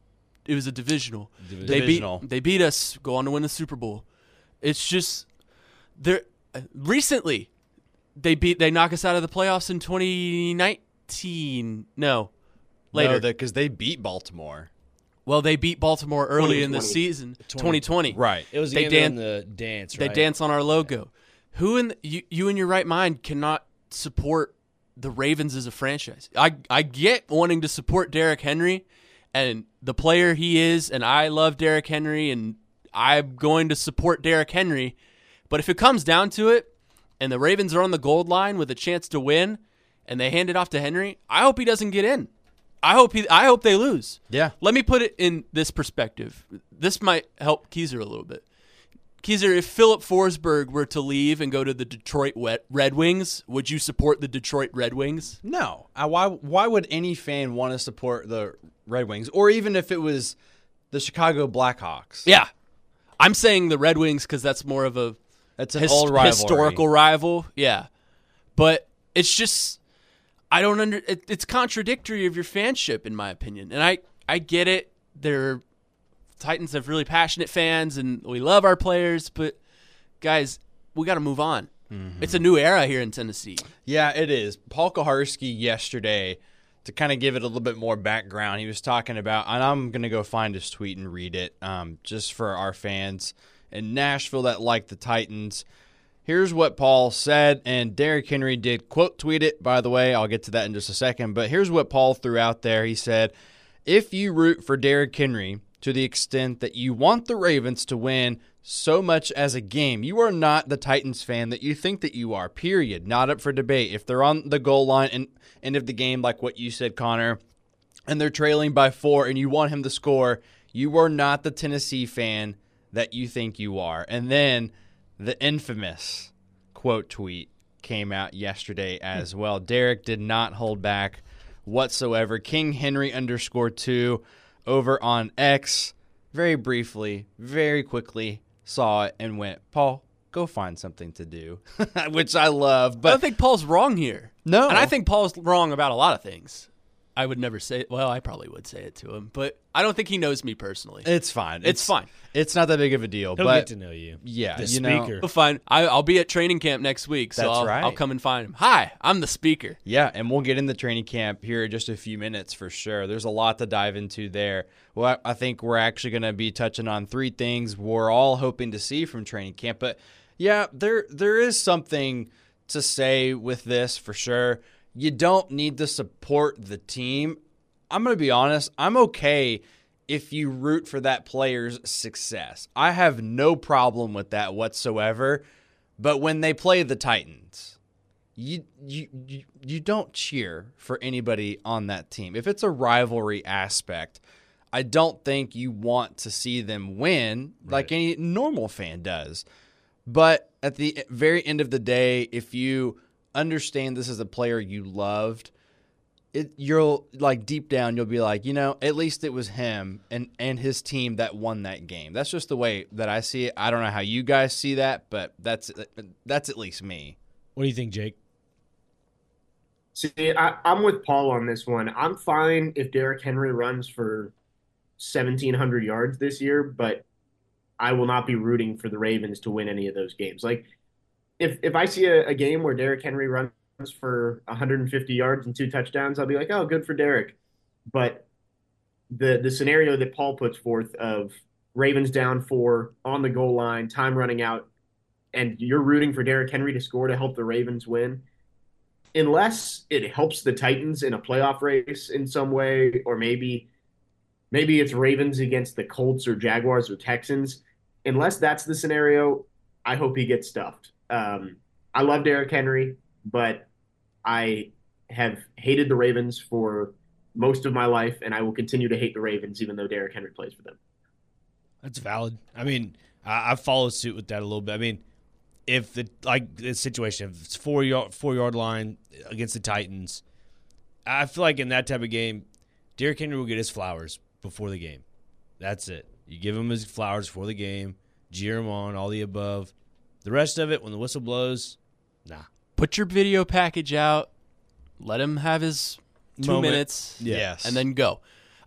it was a divisional. Divisional. They Divisional. beat they beat us, go on to win the Super Bowl. It's just they're uh, recently they beat they knock us out of the playoffs in twenty nineteen. No, later. because they beat Baltimore. Well, they beat Baltimore early in the twenty twenty. season, twenty twenty. Right. It was the They game dan- on the dance, They right? dance on our logo. Who in the, you, you in your right mind cannot support the Ravens as a franchise? I I get wanting to support Derrick Henry and the player he is, and I love Derrick Henry, and I'm going to support Derrick Henry. But if it comes down to it, and the Ravens are on the gold line with a chance to win, and they hand it off to Henry, I hope he doesn't get in. I hope he. I hope they lose. Yeah. Let me put it in this perspective. This might help Keiser a little bit. Keiser, if Philip Forsberg were to leave and go to the Detroit Wet- Red Wings, would you support the Detroit Red Wings? No. I, why Why would any fan want to support the Red Wings? Or even if it was the Chicago Blackhawks. Yeah. I'm saying the Red Wings because that's more of a It's an his- old rivalry. historical rival. Yeah. But it's just, I don't under, it, it's contradictory of your fanship, in my opinion. And I, I get it. They're Titans have really passionate fans, and we love our players, but guys, we got to move on. Mm-hmm. It's a new era here in Tennessee. Yeah, it is. Paul Koharski yesterday, to kind of give it a little bit more background, he was talking about, and I'm going to go find his tweet and read it, um, just for our fans in Nashville that like the Titans. Here's what Paul said, and Derrick Henry did quote tweet it, by the way. I'll get to that in just a second, but here's what Paul threw out there. He said, if you root for Derrick Henry to the extent that you want the Ravens to win so much as a game, you are not the Titans fan that you think that you are, period. Not up for debate. If they're on the goal line and end of the game, like what you said, Connor, and they're trailing by four and you want him to score, you are not the Tennessee fan that you think you are. And then the infamous quote tweet came out yesterday as well. Derrick did not hold back whatsoever. King Henry underscore two over on X, very briefly, very quickly saw it and went, Paul, go find something to do, which I love. But I But don't think Paul's wrong here. No. And I think Paul's wrong about a lot of things. I would never say it. Well, I probably would say it to him, but I don't think he knows me personally. it's fine. It's fine. It's not that big of a deal. He'll but get to know you. yeah, the you know- speaker. Well, fine. I, I'll be at training camp next week, so That's I'll, right. I'll come and find him. Hi, I'm the speaker. Yeah, and we'll get in the training camp here in just a few minutes for sure. There's a lot to dive into there. Well, I I think we're actually going to be touching on three things we're all hoping to see from training camp. But yeah, there there is something to say with this for sure. You don't need to support the team. I'm going to be honest. I'm okay if you root for that player's success. I have no problem with that whatsoever. But when they play the Titans, you you you, you don't cheer for anybody on that team. If it's a rivalry aspect, I don't think you want to see them win like any normal fan does. But at the very end of the day, if you understand this is a player you loved, it you'll like deep down you'll be like, you know, at least it was him and and his team that won that game. That's just the way that I see it. I don't know how you guys see that, but that's that's at least me. What do you think, Jake? See, I, I'm with Paul on this one. I'm fine if Derrick Henry runs for seventeen hundred yards this year, but I will not be rooting for the Ravens to win any of those games. Like, if if I see a, a game where Derrick Henry runs for one hundred fifty yards and two touchdowns, I'll be like, oh, good for Derrick. But the the scenario that Paul puts forth of Ravens down four on the goal line, time running out, and you're rooting for Derrick Henry to score to help the Ravens win, unless it helps the Titans in a playoff race in some way, or maybe maybe it's Ravens against the Colts or Jaguars or Texans. Unless that's the scenario, I hope he gets stuffed. Um, I love Derrick Henry, but I have hated the Ravens for most of my life, and I will continue to hate the Ravens even though Derrick Henry plays for them. That's valid. I mean, I, I follow suit with that a little bit. I mean, if the like the situation, if it's four yard four yard line against the Titans, I feel like in that type of game, Derrick Henry will get his flowers before the game. That's it. You give him his flowers before the game, jeer him on, all the above. The rest of it, when the whistle blows, nah. Put your video package out. Let him have his two Moment. minutes. Yeah. Yes. And then go.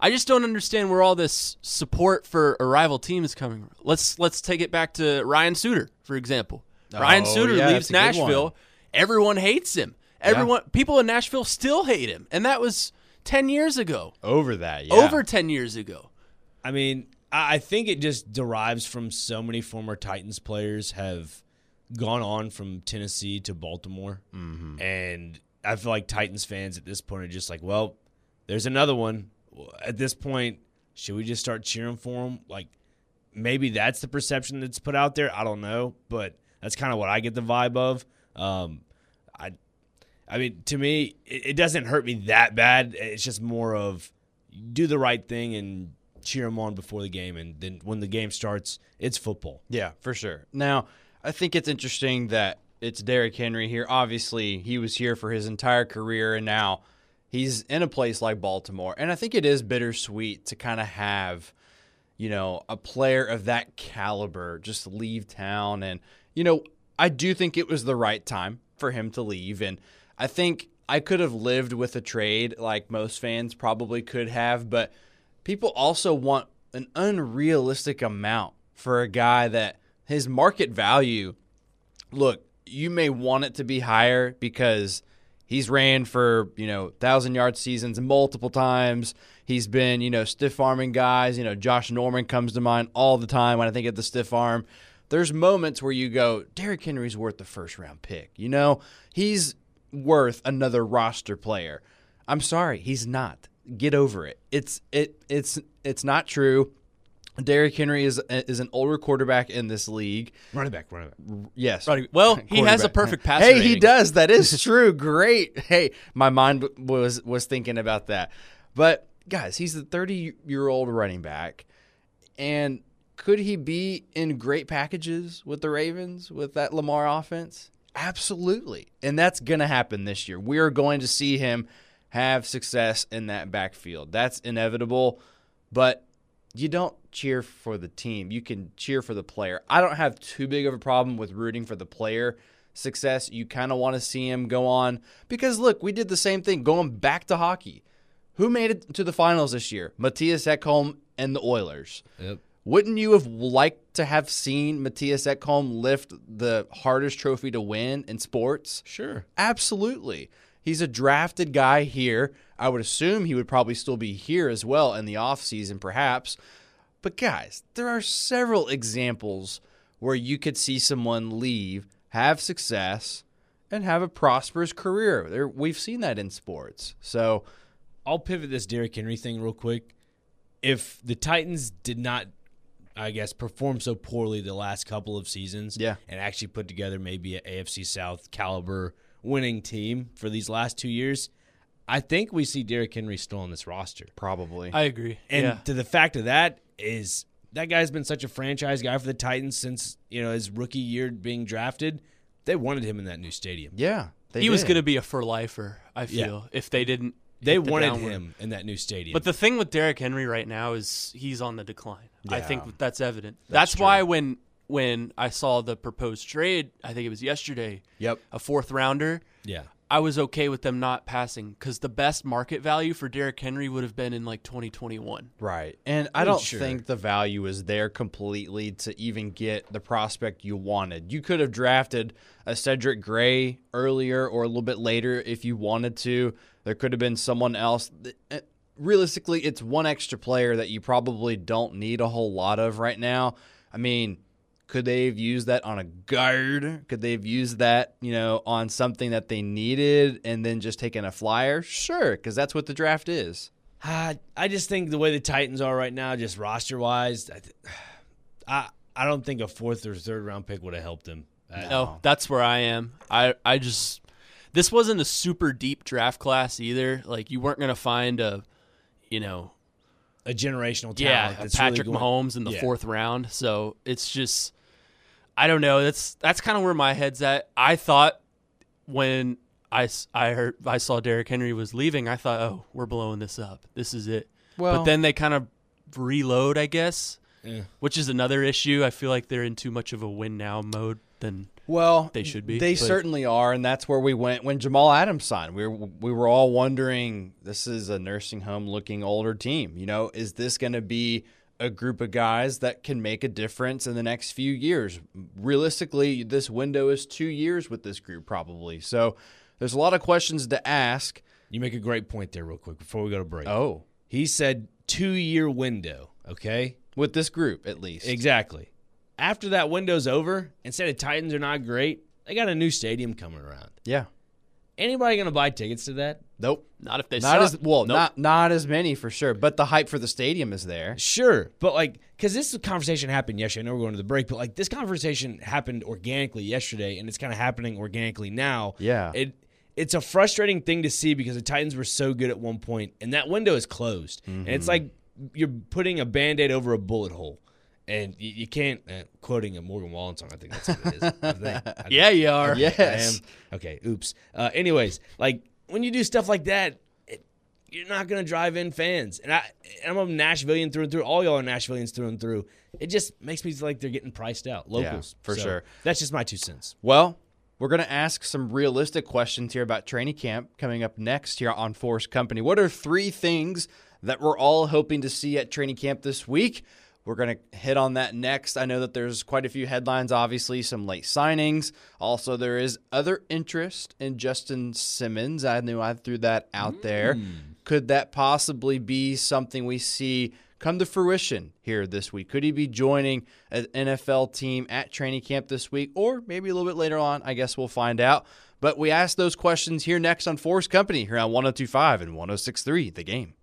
I just don't understand where all this support for a rival team is coming from. Let's let's take it back to Ryan Suter, for example. Ryan Oh, Suter yeah, leaves that's a good Nashville. one. Everyone hates him. Everyone, people in Nashville still hate him, and that was ten years ago. Over that, yeah. Over ten years ago. I mean, I I think it just derives from so many former Titans players have gone on from Tennessee to Baltimore. Mm-hmm. And I feel like Titans fans at this point are just like, well, there's another one. At this point, should we just start cheering for him? Like, maybe that's the perception that's put out there. I don't know, but that's kind of what I get the vibe of. Um, I, I mean, to me, it, it doesn't hurt me that bad. It's just more of do the right thing and cheer them on before the game, and then when the game starts, it's football. Yeah, for sure. Now, I think it's interesting that it's Derrick Henry here. Obviously, he was here for his entire career, and now he's in a place like Baltimore. And I think it is bittersweet to kind of have, you know, a player of that caliber just leave town. And, you know, I do think it was the right time for him to leave. And I think I could have lived with a trade like most fans probably could have, but people also want an unrealistic amount for a guy that his market value, look, you may want it to be higher because he's ran for, you know, thousand-yard seasons multiple times. He's been, you know, stiff-arming guys. You know, Josh Norman comes to mind all the time when I think of the stiff arm. There's moments where you go, Derrick Henry's worth the first-round pick. You know, he's worth another roster player. I'm sorry, he's not. Get over it. It's it it's it's not true. Derrick Henry is is an older quarterback in this league. Running back, running back. Yes. Well, he has a Quarterback. perfect passer Hey, rating. he does. That is true. Great. Hey, my mind was was thinking about that. But guys, he's the thirty-year-old running back, and could he be in great packages with the Ravens with that Lamar offense? Absolutely. And that's going to happen this year. We are going to see him have success in that backfield. That's inevitable, but you don't cheer for the team. You can cheer for the player. I don't have too big of a problem with rooting for the player success. You kind of want to see him go on because, look, we did the same thing going back to hockey. Who made it to the finals this year? Matthias Ekholm and the Oilers. Yep. Wouldn't you have liked to have seen Matthias Ekholm lift the hardest trophy to win in sports? Sure. Absolutely. He's a drafted guy here. I would assume he would probably still be here as well in the offseason, perhaps. But, guys, there are several examples where you could see someone leave, have success, and have a prosperous career. There, we've seen that in sports. So, I'll pivot this Derrick Henry thing real quick. If the Titans did not, I guess, perform so poorly the last couple of seasons Yeah. and actually put together maybe an A F C South caliber winning team for these last two years, I think we see Derrick Henry still on this roster. probably. I agree. And yeah. to the fact of that is that guy's been such a franchise guy for the Titans since, you know, his rookie year being drafted. They wanted him in that new stadium. yeah. They he was did. going to be a for lifer, I Yeah. feel, if they didn't. They hit the wanted downward. him in that new stadium. But the thing with Derrick Henry right now is he's on the decline. I Yeah. think that's evident. That's That's, why when when I saw the proposed trade, I think it was yesterday, Yep. a fourth rounder, yeah. I was okay with them not passing because the best market value for Derrick Henry would have been in like twenty twenty-one. Right. And I Oh, don't sure. think the value is there completely to even get the prospect you wanted. You could have drafted a Cedric Gray earlier or a little bit later if you wanted to. There could have been someone else. Realistically, it's one extra player that you probably don't need a whole lot of right now. I mean, could they have used that on a guard? Could they have used that, you know, on something that they needed and then just taken a flyer? Sure, because that's what the draft is. Uh, I just think the way the Titans are right now, just roster wise, I, th- I I don't think a fourth or third round pick would have helped them. Uh, No, that's where I am. I I just this wasn't a super deep draft class either. Like you weren't gonna find a, you know, a generational talent. yeah, that's Patrick really going- Mahomes in the Yeah. fourth round. So it's just, I don't know. That's that's kind of where my head's at. I thought when I, s- I heard I saw Derrick Henry was leaving, I thought, oh, we're blowing this up. This is it. Well- but then they kind of reload, I guess, Yeah. which is another issue. I feel like they're in too much of a win now mode. Than Well, they should be. They but- certainly are, and that's where we went when Jamal Adams signed. We were, we were all wondering, this is a nursing home-looking older team. You know, is this going to be a group of guys that can make a difference in the next few years? Realistically, this window is two years with this group probably. So there's a lot of questions to ask. You make a great point there real quick before we go to break. Oh, He said two-year window, okay? with this group at least. Exactly. After that window's over, instead of Titans are not great, they got a new stadium coming around. Yeah. Anybody going to buy tickets to that? Nope. Not if they Not suck. as well, Nope. not not as many for sure, but the hype for the stadium is there. Sure, but like, because this conversation happened yesterday. I know we're going to the break, but like, this conversation happened organically yesterday, and it's kind of happening organically now. Yeah. It it's a frustrating thing to see because the Titans were so good at one point, and that window is closed, and it's like you're putting a Band-Aid over a bullet hole, and you, you can't. Uh, quoting a Morgan Wallen song, I think that's what it is. I think, I think Yeah, you are. Yes. I am. Okay, oops. Uh, anyways, like when you do stuff like that, it, you're not going to drive in fans. And I, I'm a Nashvilleian through and through. All y'all are Nashvilleians through and through. It just makes me feel like they're getting priced out. Locals. for So, sure. That's just my two cents. Well, we're going to ask some realistic questions here about training camp coming up next here on Force Company. What are three things that we're all hoping to see at training camp this week? We're going to hit on that next. I know that there's quite a few headlines, obviously, some late signings. Also, there is other interest in Justin Simmons. I knew I threw that out there. Could that possibly be something we see come to fruition here this week? Could he be joining an N F L team at training camp this week, or maybe a little bit later on? I guess we'll find out. But we ask those questions here next on Force Company here on one oh two point five and one oh six point three The Game.